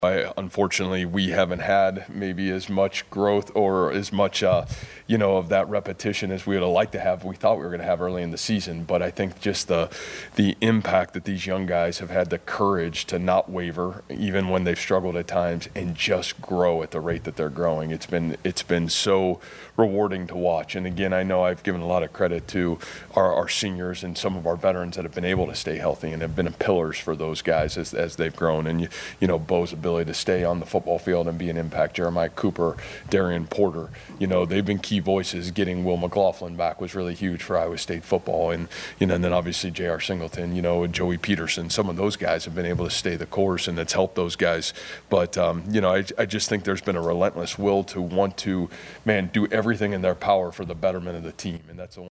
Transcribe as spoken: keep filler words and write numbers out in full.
I, unfortunately, we haven't had maybe as much growth or as much, uh, you know, of that repetition as we would have liked to have. We thought we were going to have early in the season, but I think just the the impact that these young guys have had the courage to not waver, even when they've struggled at times, and just grow at the rate that they're growing. It's been it's been so rewarding to watch. And again, I know I've given a lot of credit to our, our seniors and some of our veterans that have been able to stay healthy and have been pillars for those guys as as they've grown. And you, you know, Bo's ability to stay on the football field and be an impact. Jeremiah Cooper, Darian Porter, you know, they've been key voices. Getting Will McLaughlin back was really huge for Iowa State football. And, you know, and then obviously J R Singleton, you know, and Joey Peterson, some of those guys have been able to stay the course, and that's helped those guys. But, um, you know, I, I just think there's been a relentless will to want to, man, do everything in their power for the betterment of the team. And that's a